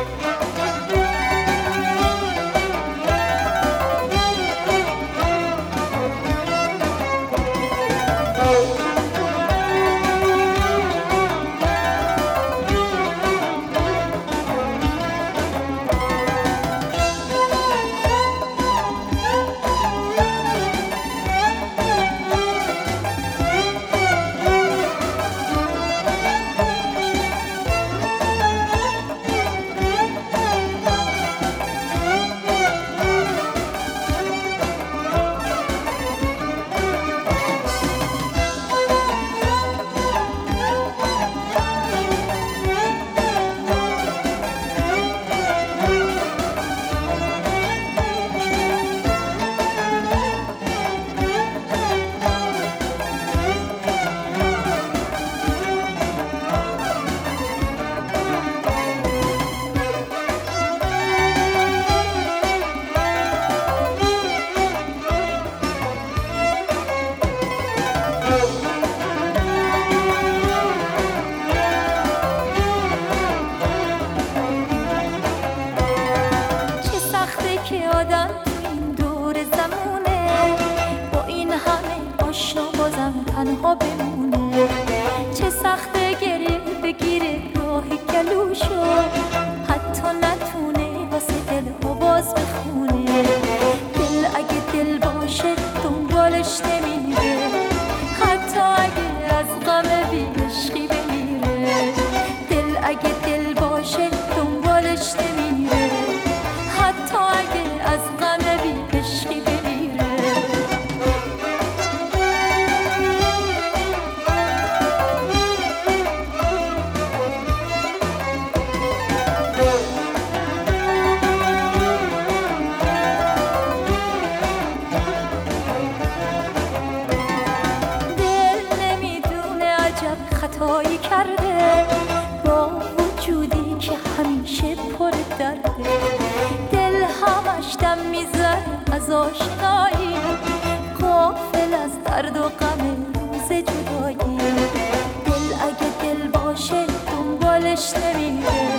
تنها بمونه. چه سخته گریه بگیره راه گلوشو، حتی نتونه واسه دل آواز بخونه. دل اگه دل باشه دنبالش نمیره، حتی اگه از غم بی‌عشقی بمیره. دل اگه دل باشه دنبالش نمیره، حتی اگه از غم بی‌عشقی بمیره. خطایی کرده با وجودی که همیشه پر درده. دل همش دم میزنه از آشنایی، غافل از درد و غم روز جدایی. دل اگه دل باشه دنبالش نمیره،